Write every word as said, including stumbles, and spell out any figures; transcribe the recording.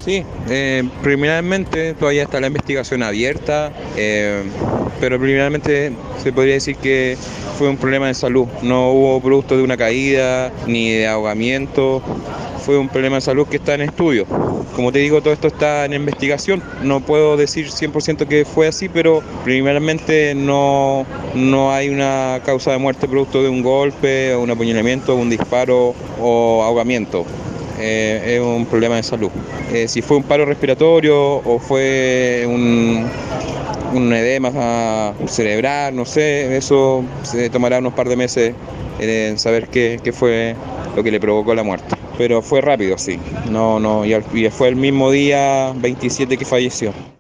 Sí, eh, preliminarmente todavía está la investigación abierta, eh, pero preliminarmente se podría decir que fue un problema de salud. No hubo producto de una caída ni de ahogamiento, fue un problema de salud que está en estudio. Como te digo, todo esto está en investigación. No puedo decir cien por ciento que fue así, pero preliminarmente no, no hay una causa de muerte producto de un golpe, un apuñalamiento, un disparo o ahogamiento. Eh, es un problema de salud. Eh, si fue un paro respiratorio o fue un, un edema cerebral, no sé, eso se tomará unos par de meses en saber qué, qué fue lo que le provocó la muerte. Pero fue rápido, sí. No, no, y, al, y fue el mismo día veintisiete que falleció.